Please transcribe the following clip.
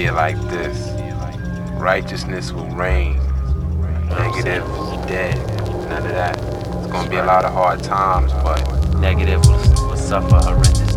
it like this. Righteousness will reign. Negative is dead. None of that. It's gonna be a lot of hard times, but negative will suffer horrendous